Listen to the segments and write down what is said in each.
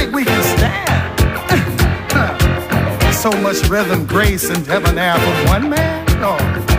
think we can stand so much rhythm, grace, and debonair from one man? No.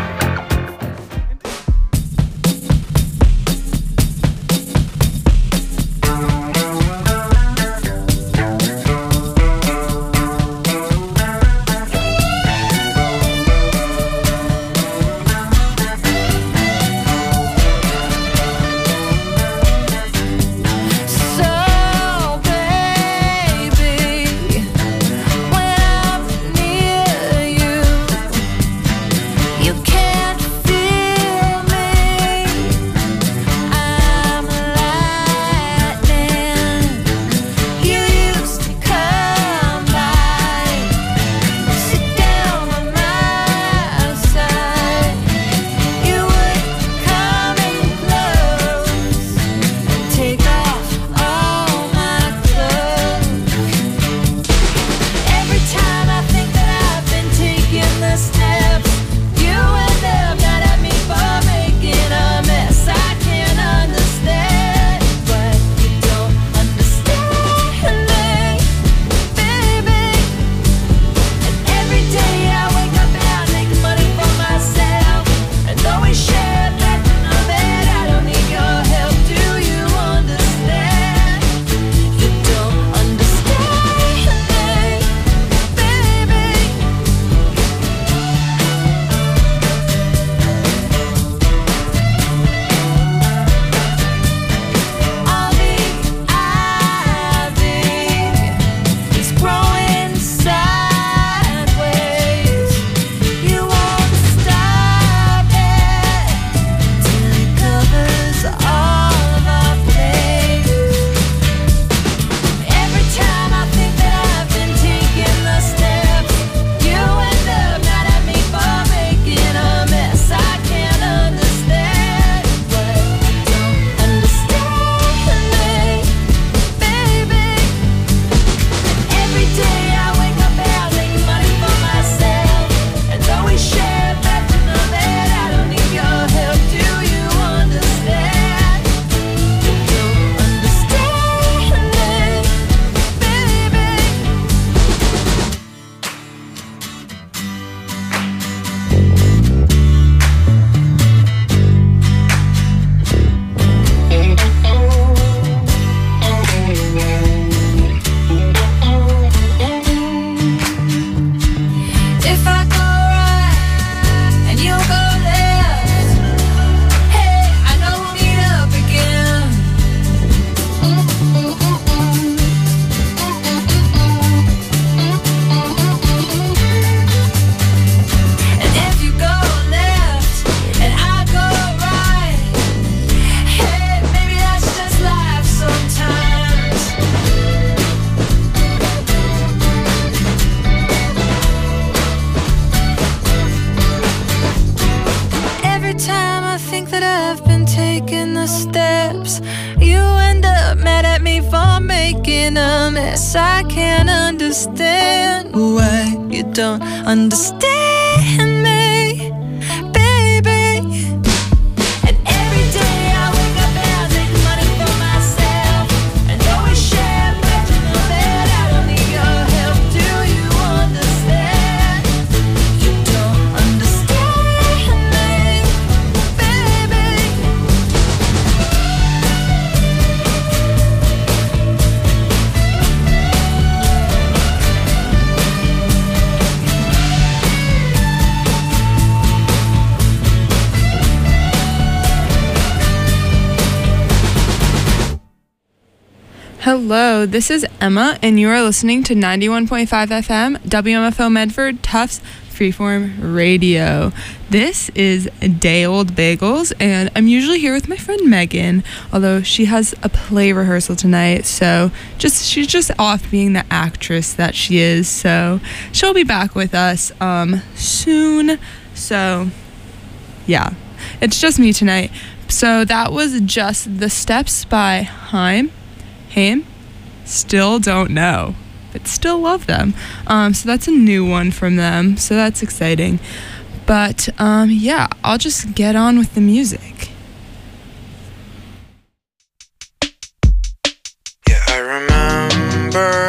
I can't understand why you don't understand me, baby. And every day I wake up and I make money for myself, and always share, but you know that I don't need your help. Do you understand? You don't understand me, baby. Hello, this is Emma, and you are listening to 91.5 FM, WMFO Medford, Tufts Freeform Radio. This is Day Old Bagels, and I'm usually here with my friend Megan, although she has a play rehearsal tonight, so she's just off being the actress that she is, so she'll be back with us soon. So, yeah, it's just me tonight. So that was just The Steps by Haim. Still don't know, but still love them. So that's a new one from them, so that's exciting. But yeah, I'll just get on with the music. Yeah, I remember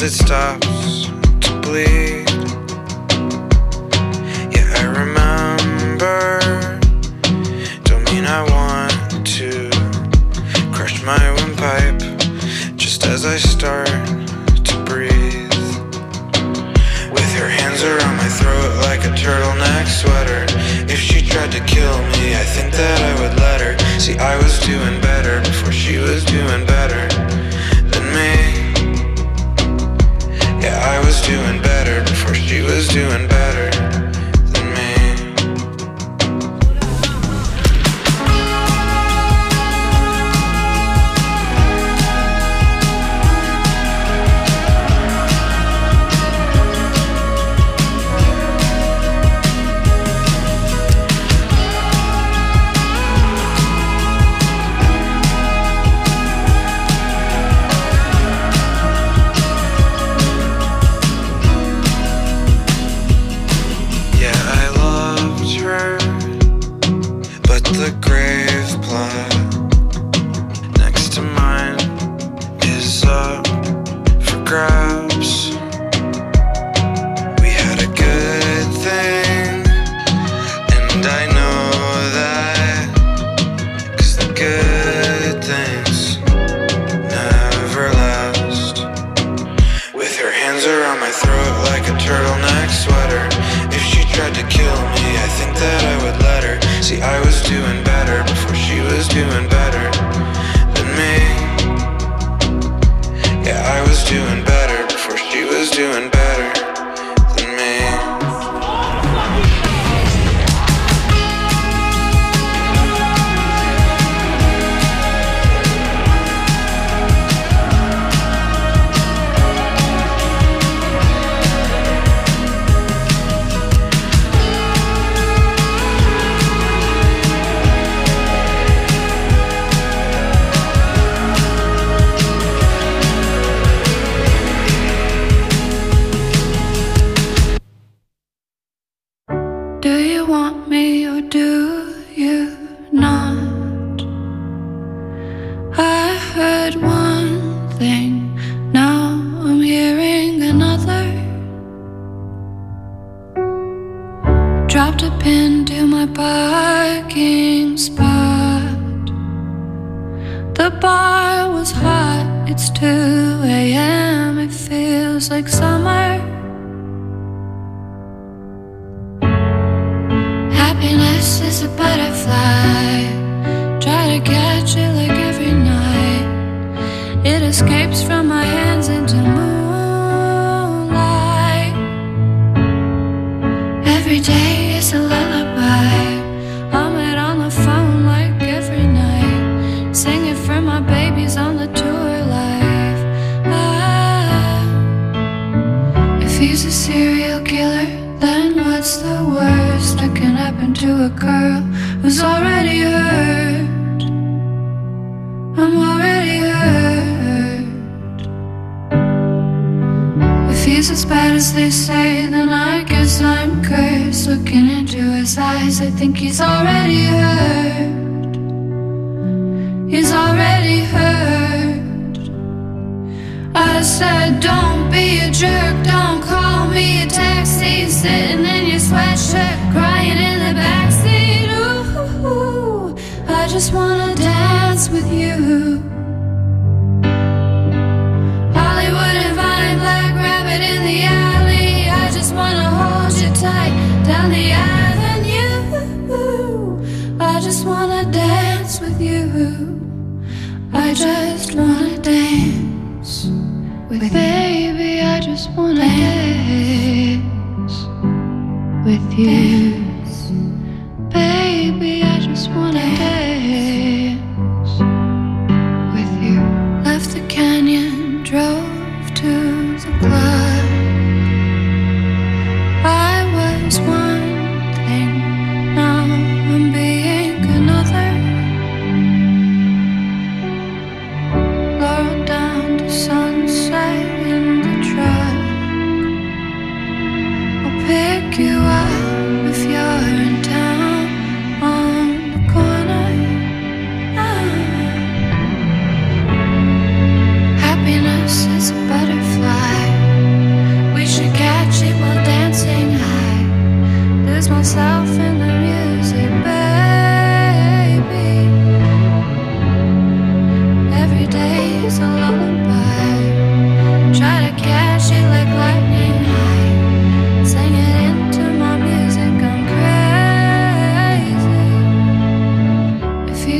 it stops to bleed. Yeah, I remember. Don't mean I want to crush my windpipe just as I start to breathe. With her hands around my throat like a turtleneck sweater. If she tried to kill me, I think that I would let her. See, I was doing better before she was doing better than me. Yeah, I was doing better before she was doing better than me. The grave plot next to mine is up for grabs. We had a good thing, and I know that, 'cause the good things never last. With her hands around my throat like a turtleneck sweater. If she tried to kill me, I think that I would let her. See, I was doing better before she was doing better than me. Yeah, I was doing better before she was doing better than me. Do you want me or do you not? I heard one thing, now I'm hearing another. Dropped a pin to my parking spot. The bar was hot, it's 2 a.m. It feels like summer. Happiness is a butterfly. Try to catch it like every night. It escapes from my hands into moonlight. Every day is a lullaby. I'm out on the phone like every night, singing for my babies on the tour life. If he's a serial killer, then what's the worst that can happen to a girl who's already hurt? I'm already hurt. If he's as bad as they say, then I guess I'm cursed. Looking into his eyes, I think he's already hurt. He's already hurt. I said, don't be a jerk, don't call me a taxi. Sitting in your sweatshirt, crying in the backseat. Ooh, I just wanna dance with you. Hollywood and Vine, Black Rabbit in the alley. I just wanna hold you tight down the avenue. I just wanna dance with you. I just wanna dance with baby. I just wanna dance with you. Baby, I just wanna dance with you. Left the canyon, drove to the club. I was one thing, now I'm being another. Laurel down to sunset in the truck. I'll pick you up if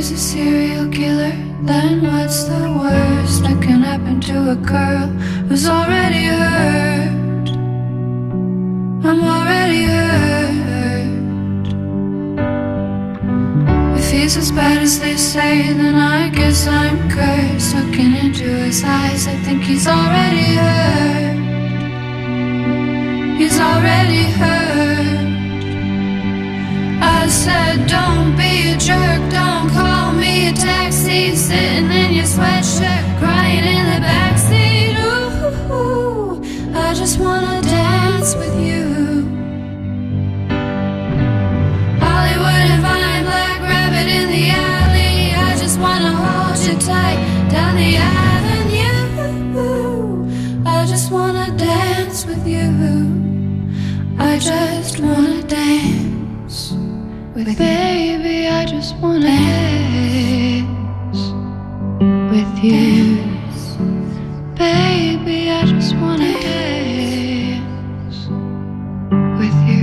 he's a serial killer, then what's the worst that can happen to a girl who's already hurt? I'm already hurt. If he's as bad as they say, then I guess I'm cursed. Looking into his eyes, I think he's already hurt. He's already hurt. I said, don't be a jerk, don't call me a taxi. Sitting in your sweatshirt, crying in the backseat. Ooh, I just wanna dance with you. Hollywood and Vine, Black Rabbit in the alley. I just wanna hold you tight down the avenue. I just wanna dance with you. I just wanna dance with baby, I just wanna dance with you. Baby, I just wanna dance with you.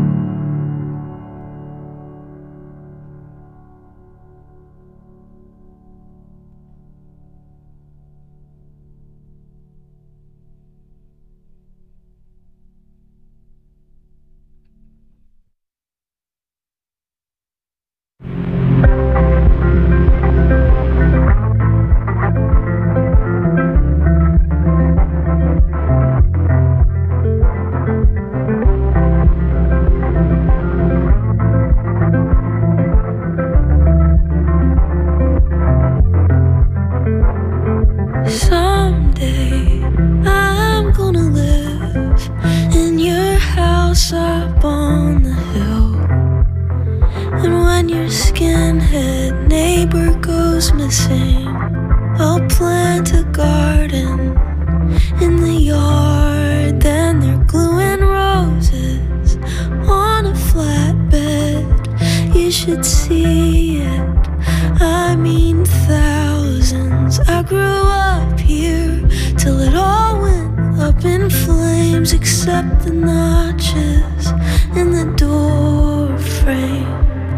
Someday I'm gonna live in your house up on the hill. And when your skinhead neighbor goes missing, I'll plant a garden in the yard. Then they're gluing roses on a flatbed. You should see it, I mean thousands. I grew up here till it all went up in flames, except the notches in the door frame.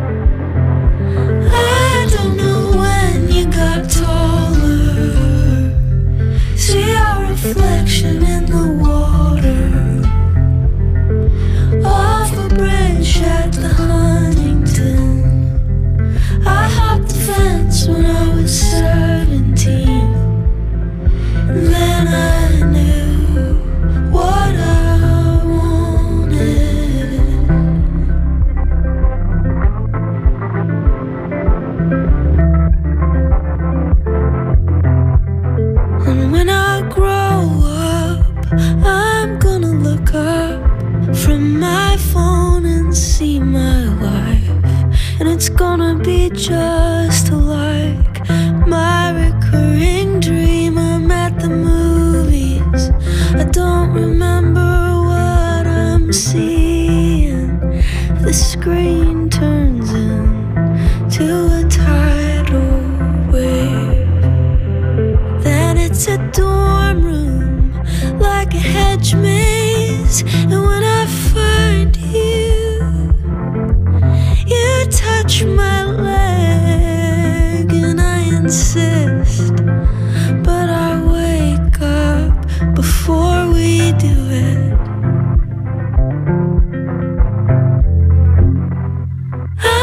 I don't know when you got taller. See our reflection in the water off a bridge at the Huntington. I hopped the fence when I was 17. And then I knew what I wanted. And when I grow up, I'm gonna look up from my phone and see my life. And it's gonna be just like my recurring dream. I'm at the movies, I don't remember what I'm seeing. The screen turns into a tidal wave. Then it's a dorm room, like a hedge maze. And when I find you, you touch my leg and I insist, but I wake up before we do it.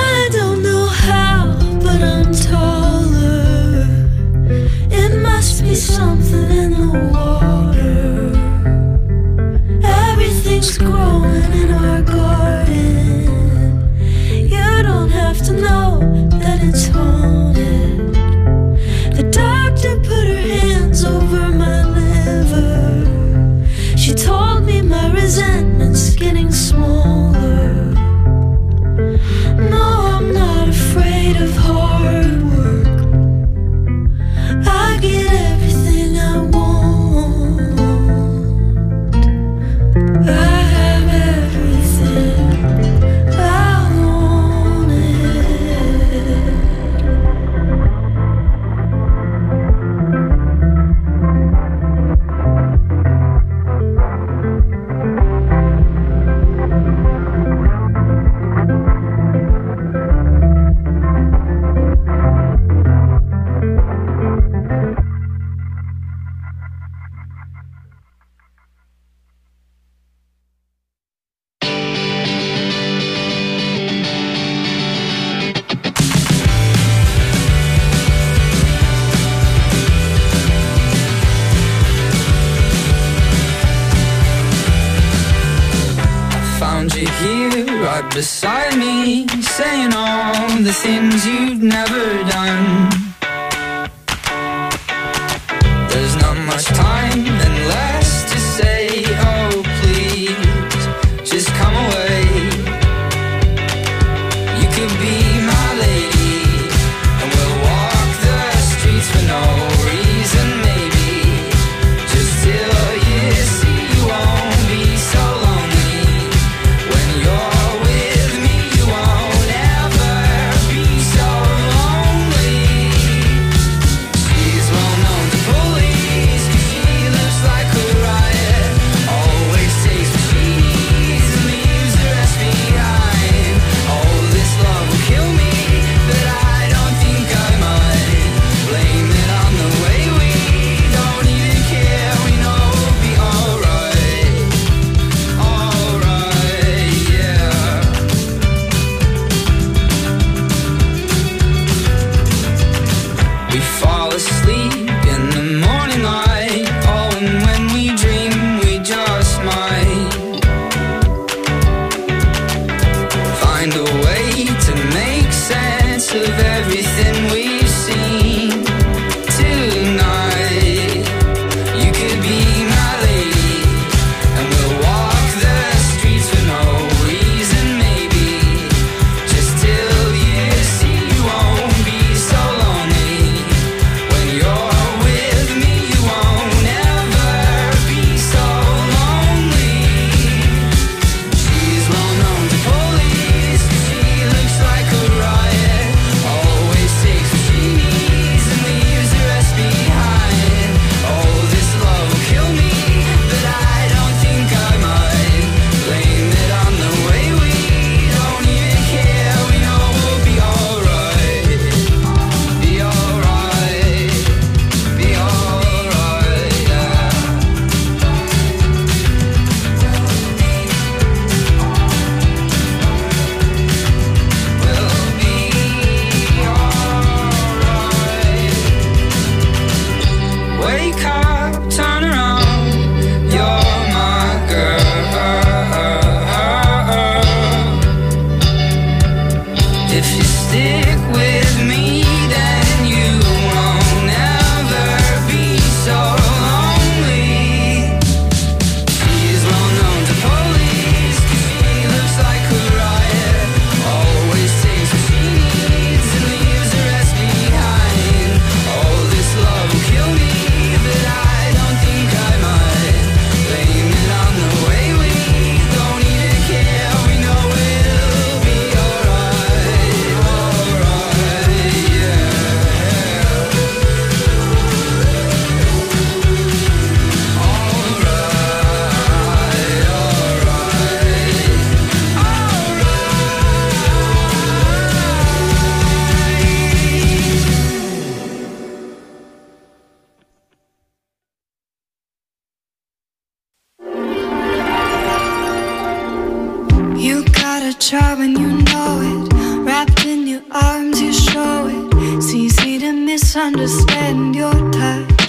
here right beside me, saying all the things you've never done. There's not much time and less to say. Oh please, just come away. You could be my lady, and we'll walk the streets for no reason, maybe just till you see you won't be so lonely. When you're with me, you won't ever be so lonely. She's well known to police, 'cause she lives like a riot. Always takes what she needs and leaves the rest behind. Oh, this love will kill me, but I don't think I might. Blame it on the way we don't even care. We know we'll be alright. Alright, yeah. We fall asleep in the morning light. Oh, and when we dream, we just might find a way to make sense of everything we've seen tonight. You could be my lady, and we'll walk the streets for no reason, maybe just till you see you won't be so lonely. When you're with me, you won't ever be so lonely. She's well known to police, 'cause she looks like a riot. Always takes what she needs and leaves the rest behind. Oh, this love will kill me, but I don't think I might. Blame it on the way we don't even care. We know we'll be alright. Be alright. Be alright, yeah. We'll be alright. Wake up, turn around, you're my girl. If you stick with me, then you won't ever be so lonely. She's well known to police, 'cause she looks like a riot. Always takes what she needs and leaves the rest behind. Oh, this love will kill me, but I don't think I might. Blame it on the way we don't even care. We know it'll be alright. Alright, yeah. You got a job and you know it. Wrapped in your arms, you show it. It's easy to misunderstand your touch.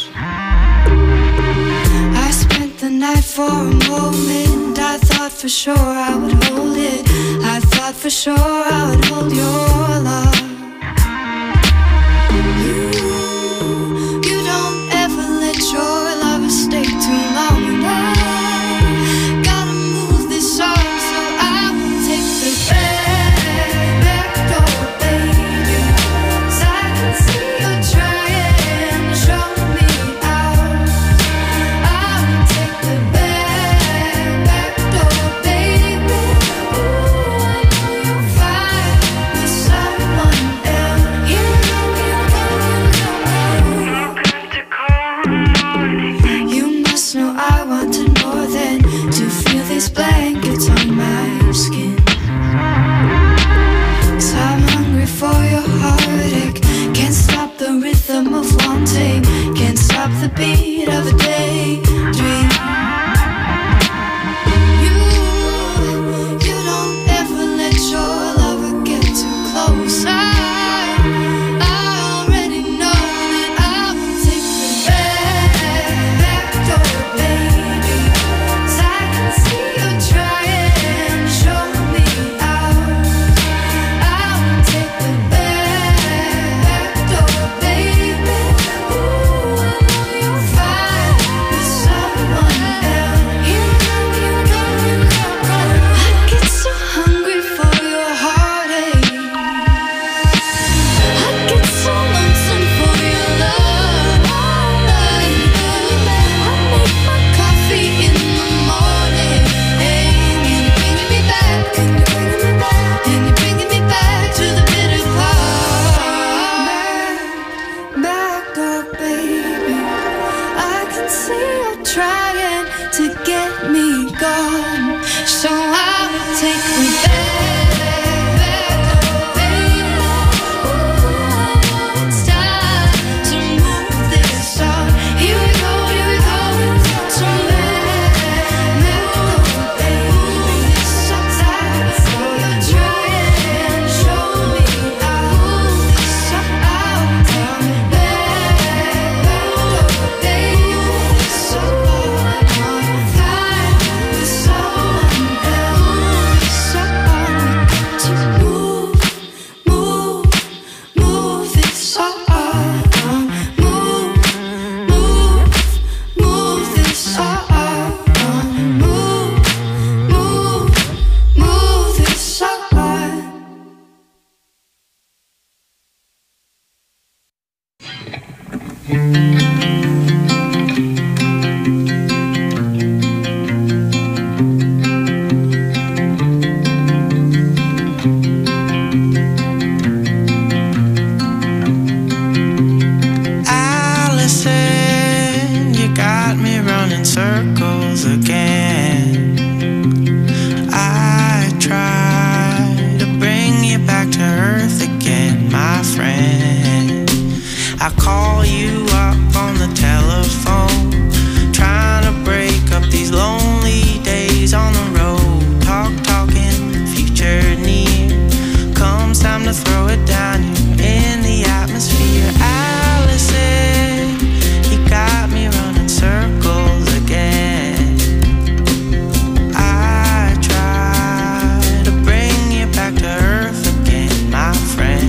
I spent the night for a moment. I thought for sure I would hold it. I thought for sure I would hold your love. You don't ever let your lover stay too long. And I gotta move this on, so I will take the back door, baby. 'Cause I can see you're trying to show me out. I will take the back door, baby. Ooh, I know you'll find me someone Allison, you got me running circles again. I try to bring you back to earth again, my friend. I call you up on the telephone, trying to break up these lonely days on the road. Talking, future near. Comes time to throw it down, you're in the atmosphere. Allison, you got me running circles again. I try to bring you back to earth again, my friend.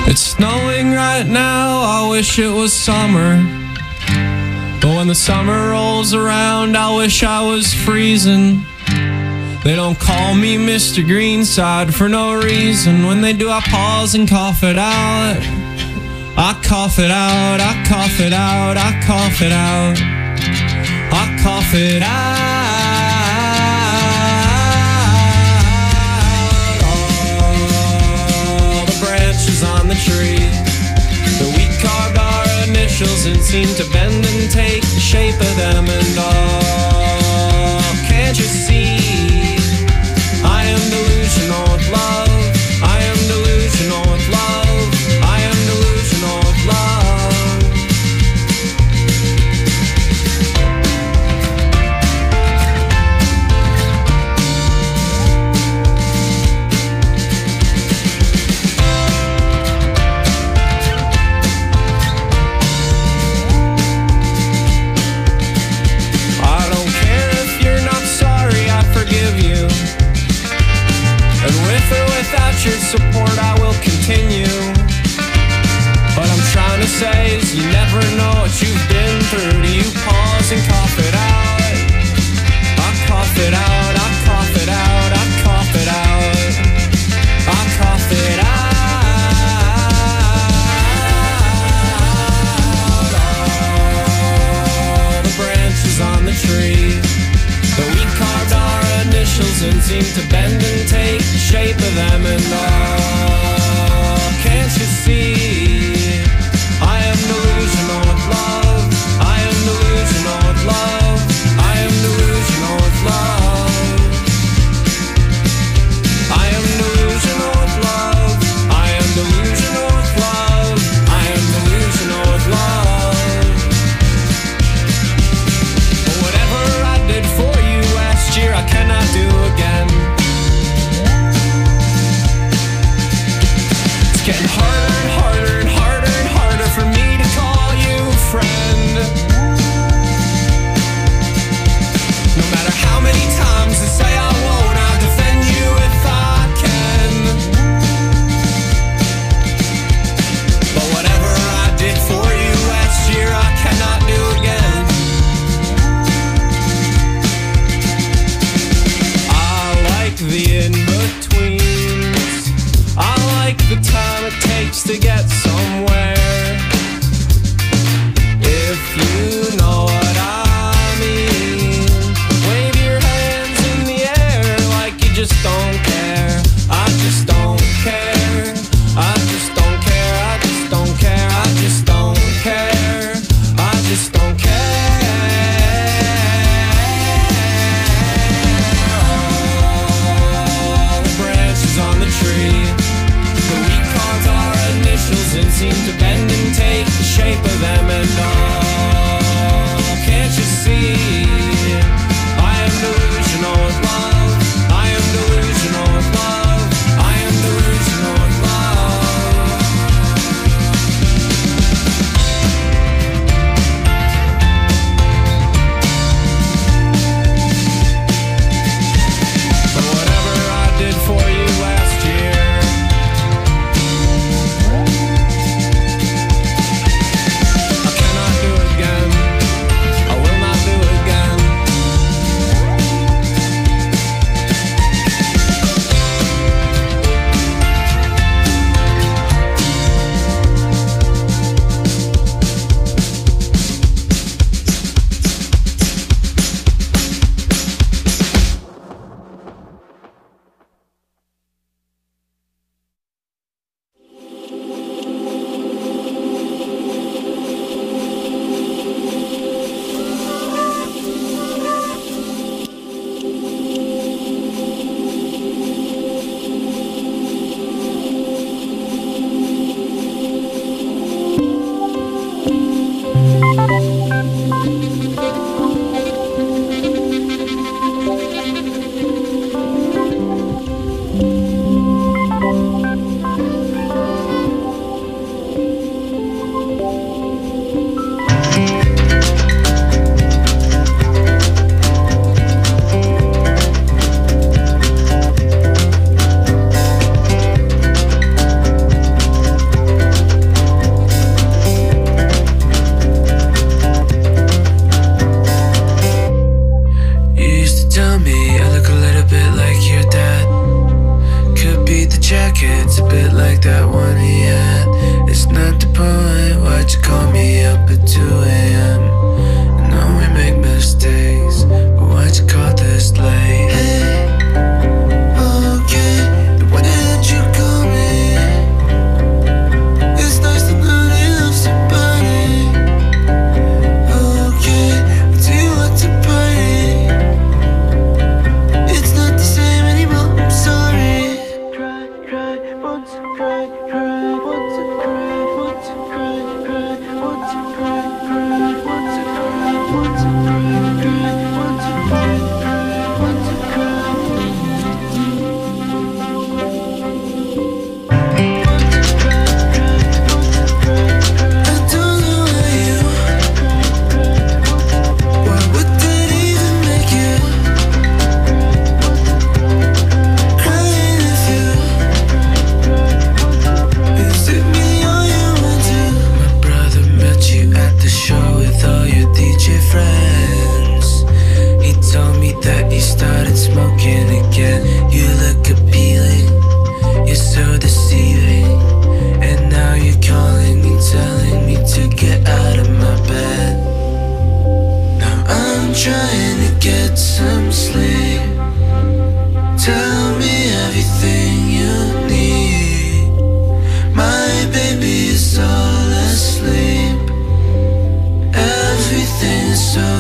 It's snowing right now, I wish it was summer. But when the summer rolls around, I wish I was freezing. They don't call me Mr. Greenside for no reason. When they do, I pause and cough it out. I cough it out, I cough it out, I cough it out. I cough it out. All the branches on the tree, the we carved our initials and seemed to bend and take the shape of them. And all, can't you see? I am delusional with love. I am delusional with love. I am delusional with love. I don't care if you're not sorry, I forgive you. And with or without your support, I will continue. What I'm trying to say is you never know what you've been through. Do you pause and cough it out? I cough it out, I cough it out, I cough it out. I cough it out. All the branches on the tree, that we carved our initials and seemed to bend and take the shape of them. And all, can't you see? I am delusional with love. I am delusional with love. I am delusional with love. I am delusional with love. I am delusional with love. I am delusional with love. But whatever I did for you last year, I cannot do again. It's getting harder and harder and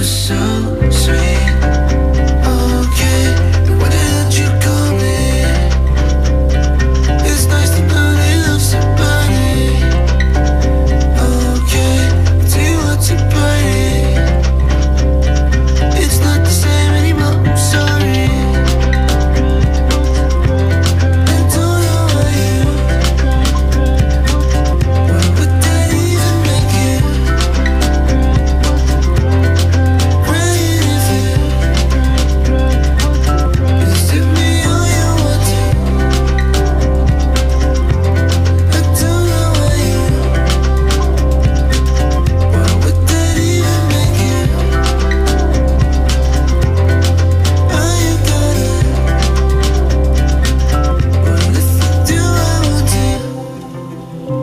so sweet. Okay, why didn't you call me? It's nice to know they love somebody. Okay, I'll tell you what's a party. It's not the same anymore, I'm sorry. I don't know why you. Why would that even make you? Crying if you took me all you want to. I don't know why you. Why would that even make you? All you gotta. What if I do I want to?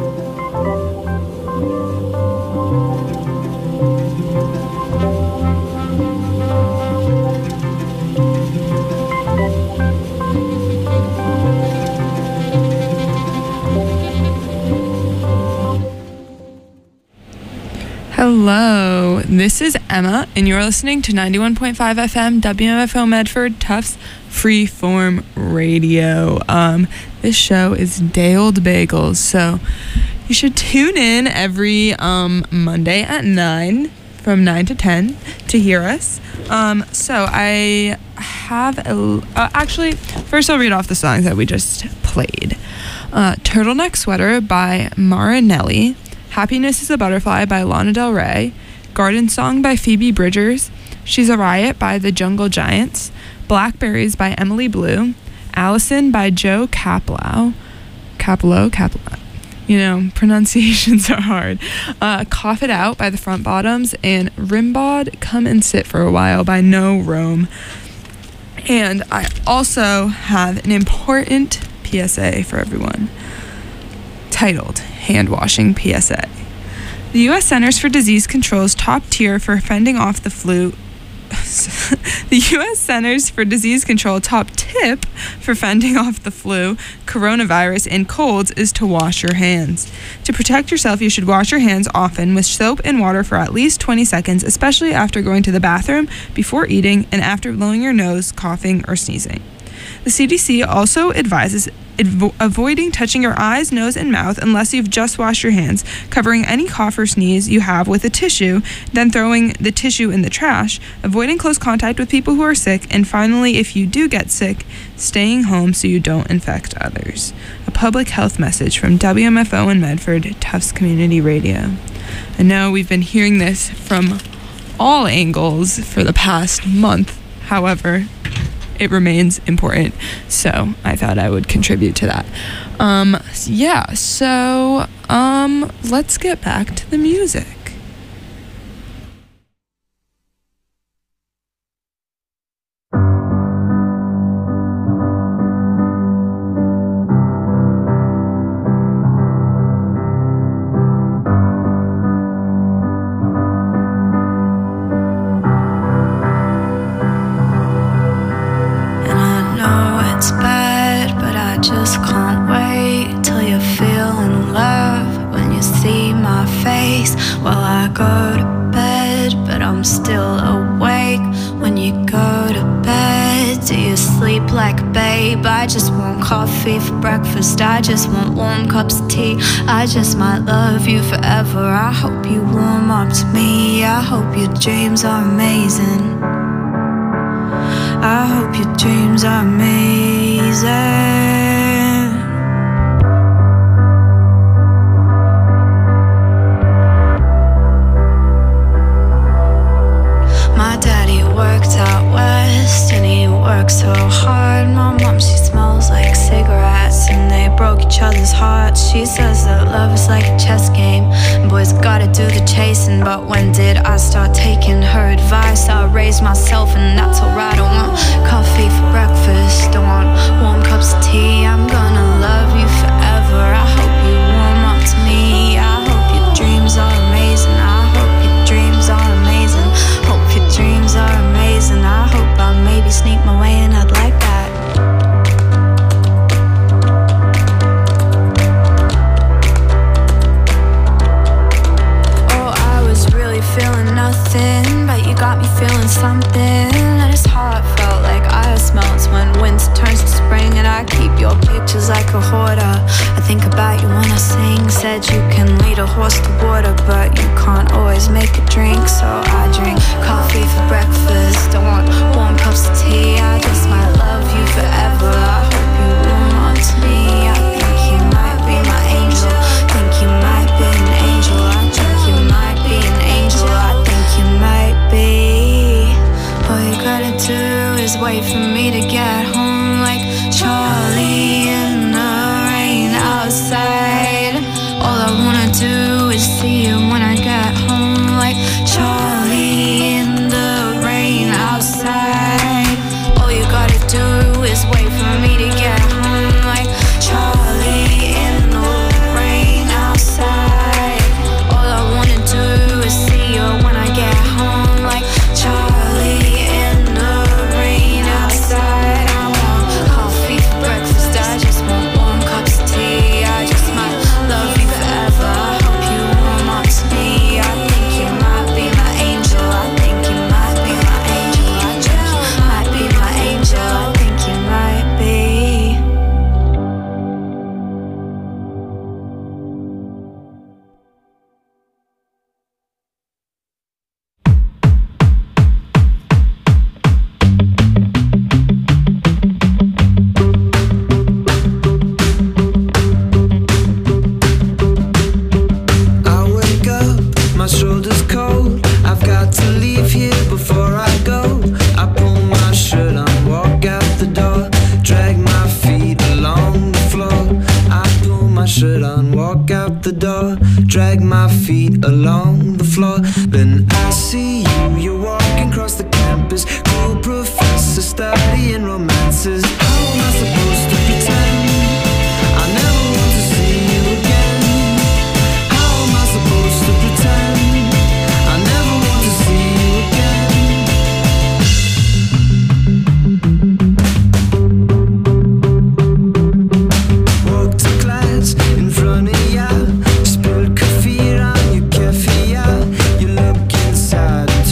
Hello, this is Emma, and you're listening to 91.5 FM WMFO Medford Tufts Freeform Radio. This show is Day Old Bagels, so you should tune in every Monday at 9, from 9 to 10, to hear us. So I have actually, first I'll read off the songs that we just played. Turtleneck Sweater by Marinelli, Happiness is a Butterfly by Lana Del Rey, Garden Song by Phoebe Bridgers, She's a Riot by the Jungle Giants, Blackberries by Emily Blue, Allison by Joe Caplow, you know, pronunciations are hard, Cough It Out by the Front Bottoms, and Rimbod, Come and Sit for a While by No Rome. And I also have an important PSA for everyone, titled Hand Washing PSA. The U.S. Centers for Disease Control's top tier for fending off the flu. The U.S. Centers for Disease Control top tip for fending off the flu, coronavirus, and colds is to wash your hands. To protect yourself, you should wash your hands often with soap and water for at least 20 seconds, especially after going to the bathroom, before eating, and after blowing your nose, coughing, or sneezing. The CDC also advises avoiding touching your eyes, nose, and mouth unless you've just washed your hands, covering any cough or sneeze you have with a tissue, then throwing the tissue in the trash, avoiding close contact with people who are sick, and finally, if you do get sick, staying home so you don't infect others. A public health message from WMFO in Medford, Tufts Community Radio. I know we've been hearing this from all angles for the past month, however, it remains important, so I thought I would contribute to that. Let's get back to the music. I just want coffee for breakfast. I just want warm cups of tea. I just might love you forever. I hope you warm up to me. I hope your dreams are amazing. I hope your dreams are amazing. My daddy worked out west and he worked so hard. My mom, she smells like cigarettes and they broke each other's hearts. She says that love is like a chess game, boys gotta do the chasing. But when did I start taking her advice? I raised myself and that's alright. I want coffee for breakfast, I want warm cups of tea. I'm gonna love you forever. I hope you warm up to me. I hope your dreams are amazing. I hope your dreams are amazing. Hope your dreams are amazing. I hope I maybe sneak my way in. I'd like that. Oh, I was really feeling nothing, but you feeling something, and his heart felt like ice melts when winter turns to spring. And I keep your pictures like a hoarder. I think about you when I sing. Said you can lead a horse to water, but you can't always make a drink. So I drink coffee for breakfast. Don't want warm cups of tea. I just might love you forever. I hope you warm up to me. I think you might be my angel. Think you might be an angel. I think you might be an angel. I think you might be. All you gotta do is wait for me to get home, like Charlie in the rain outside. All I wanna do is see you when I get home, like Charlie in the rain outside. All you gotta do is wait for me to get home, like Charlie in the rain outside. All I wanna do is see you when I get home, like Charlie in the rain outside. I want coffee for breakfast, I just want warm cups of tea. I just might love you forever. I hope you warm up to me. I think you might be my angel. I think you might be my angel. I think you might be my angel. I think you might be. I wake up, my shoulders cold. I've got to leave here before I go. I pull my shirt on, walk out the door, drag my feet along the floor. I pull my shirt on, walk out the door, drag my feet along the floor. Then I see you, you're walking across the campus, cool professor studying romances. How am I supposed to pretend I never want to see you again? How am I supposed to pretend I never want to see you again? Walk to class in front of ya, spilled coffee on your keffiyeh. You look inside and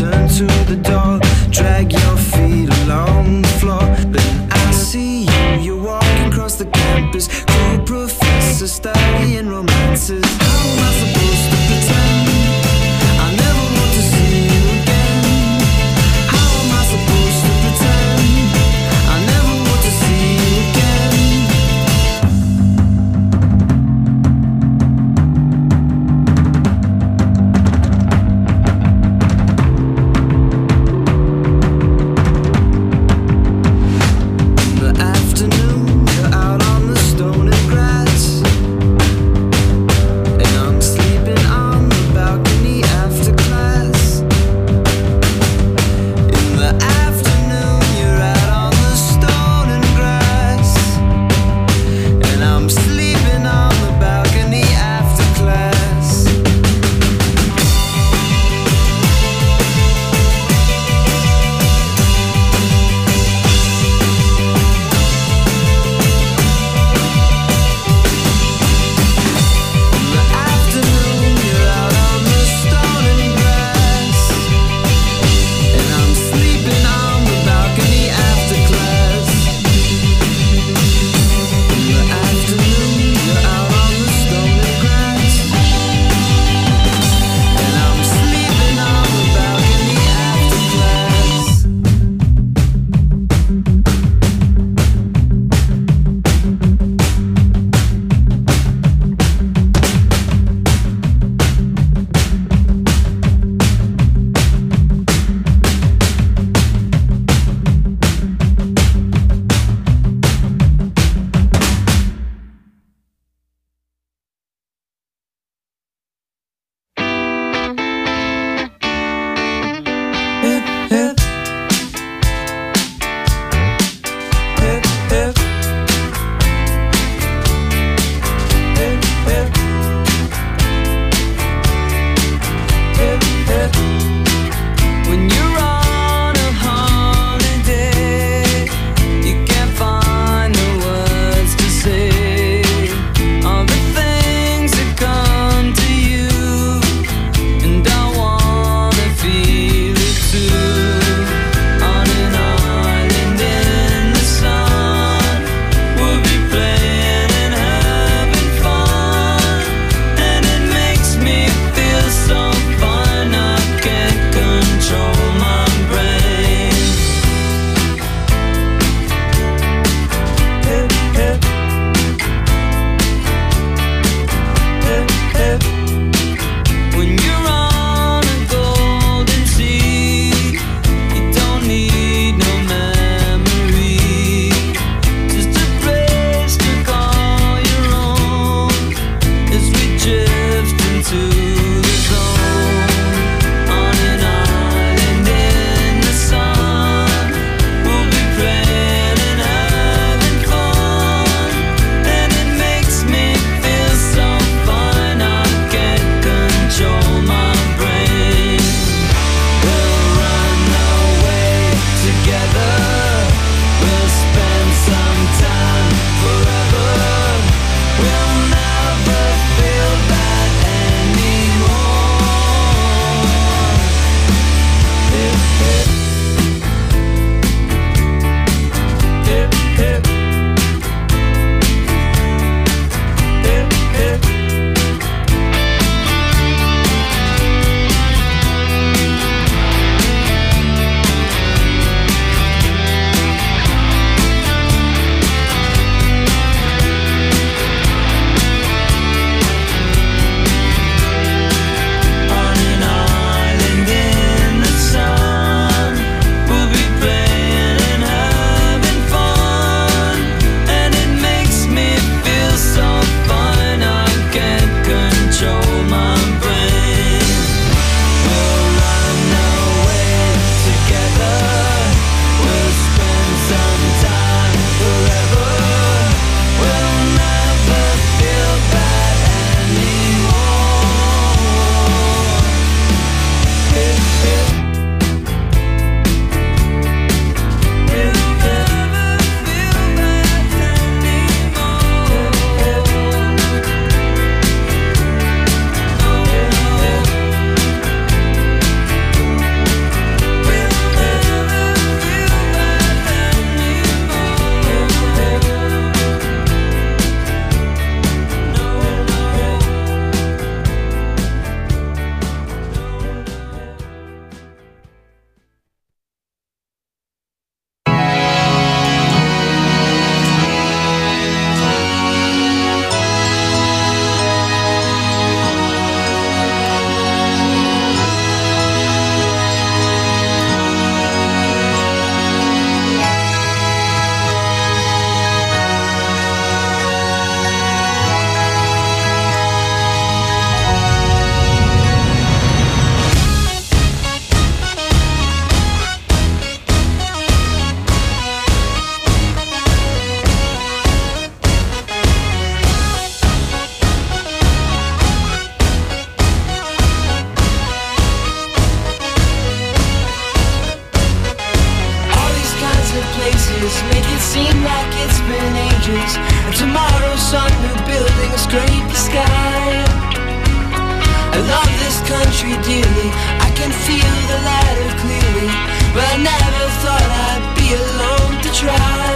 pages make it seem like it's been ages. And tomorrow's sun, new buildings scrape the sky. I love this country dearly, I can feel the ladder clearly, but I never thought I'd be alone to try.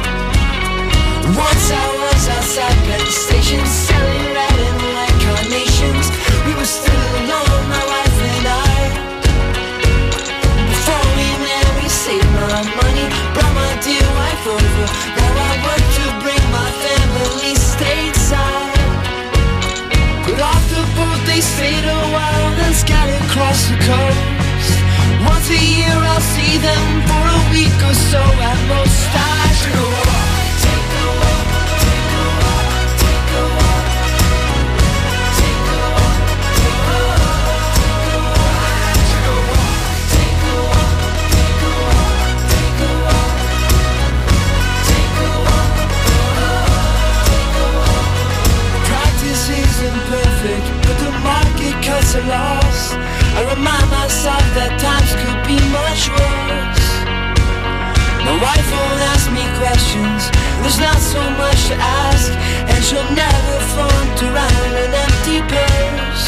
Once I was outside Penn Station selling red and white carnations. We were still alone, my wife and I. Before we married, saved my money, brought my dear wife over. Now I work to bring my family stateside. Got off the boat, they stayed a while, then scattered across the coast. Once a year I'll see them for a week or so at most. I should go walk, take a walk, take a walk, take a walk, take a walk, take a walk, take a walk, take a walk, take a walk, take a walk, take a walk, take a walk. Practice isn't perfect, but the market cuts are lost. I remind myself that times could be much worse. My wife won't ask me questions, there's not so much to ask, and she'll never flaunt around an empty purse.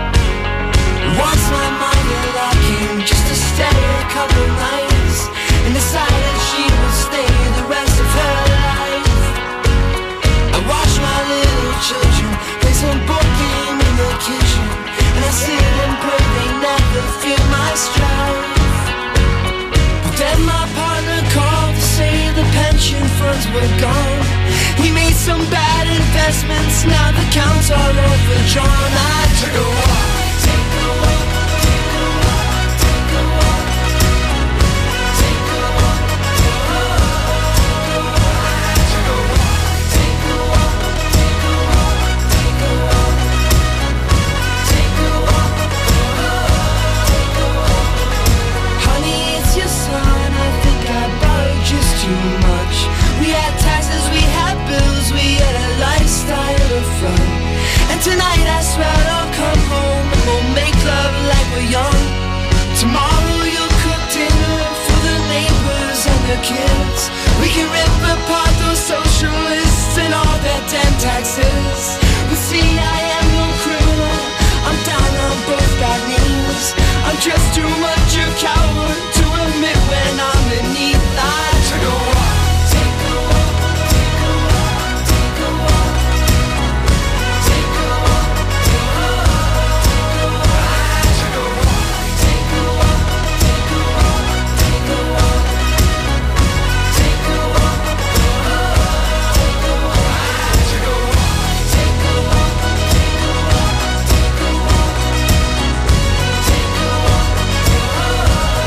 Once my mother-in-law came just to stay a couple nights, and decided she would stay the rest of her life. I watch my little children play some board game in the kitchen, and I sit and pray they never feel my strife. But then my partner called to say the pension funds were gone. He made some bad investments, now the accounts are overdrawn. I took a walk, take a walk, take a walk, take a walk, take a walk, take a walk, take a walk, take a walk, take a walk, take a walk, take a walk, take a walk. Honey, it's your son, I think I borrowed just too much. We had taxes, we had bills, we had a lifestyle of fun. And tonight I swear I'll come home and we'll make love like we're young. Tomorrow you'll cook dinner for the neighbors and their kids. We can rip apart those socialists and all their damn taxes. But see, I am no criminal, I'm down on both bad knees. I'm just too much a coward to admit when I'm in need. I took a walk, take a walk, take a walk, take a walk, take a walk, take a walk, take a walk, take a walk, take a walk, take a walk, take a walk, take a walk, take a walk, take a walk, take a walk, take a walk, take a walk, take a walk.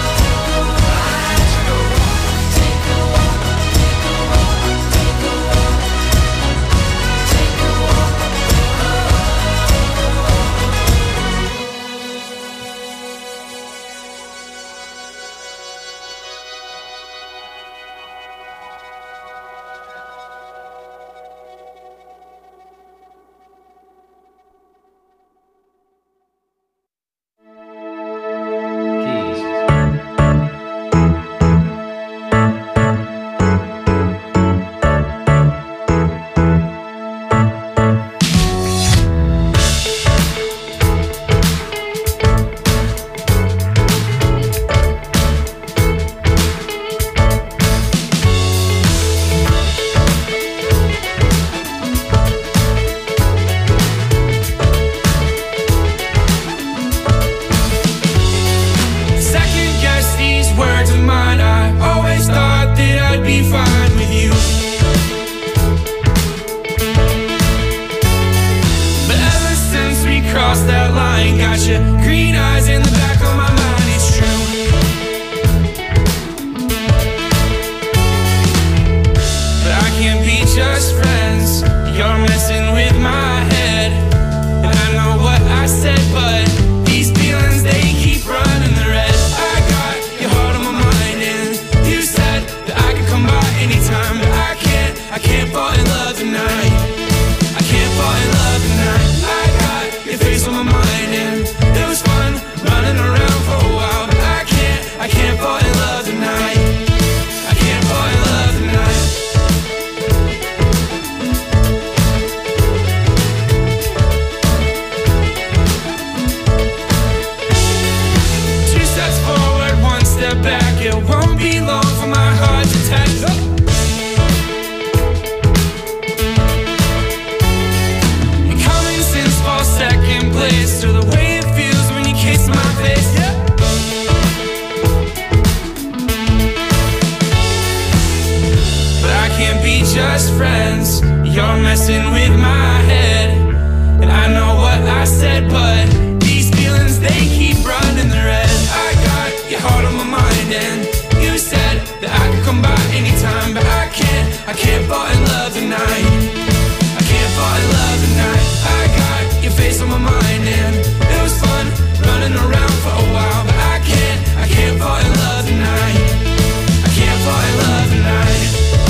that I could come by anytime, but I can't fall in love tonight. I can't fall in love tonight. I got your face on my mind and it was fun running around for a while, but I can't fall in love tonight. I can't fall in love tonight.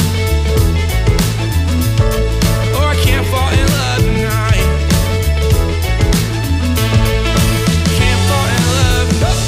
Oh, I can't fall in love tonight. Can't fall in love.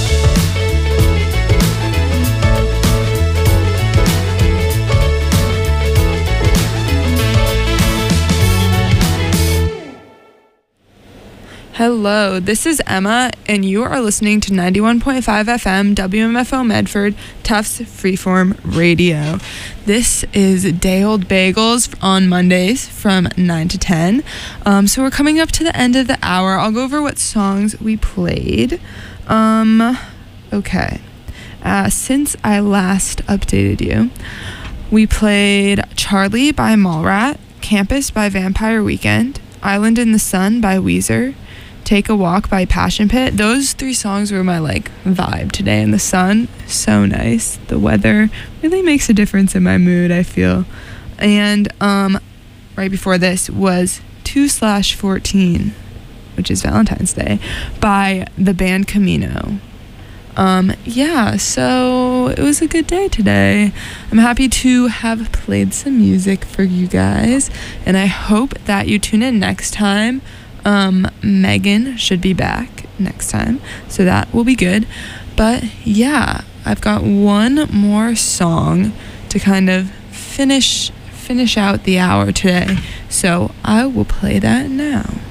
Hello, this is Emma, and you are listening to 91.5 FM WMFO Medford Tufts Freeform Radio. This is Day Old Bagels on Mondays from 9 to 10. So we're coming up to the end of the hour. I'll go over what songs we played. Okay. Since I last updated you, we played Charlie by Mallrat, Campus by Vampire Weekend, Island in the Sun by Weezer, Take a Walk by Passion Pit. Those three songs were my vibe today in the sun. So nice. The weather really makes a difference in my mood, I feel. And right before this was 2/14, which is Valentine's Day, by the band Camino. Yeah, so it was a good day today. I'm happy to have played some music for you guys, and I hope that you tune in next time. Megan should be back next time, so that will be good. But yeah, I've got one more song to kind of finish out the hour today, so I will play that now.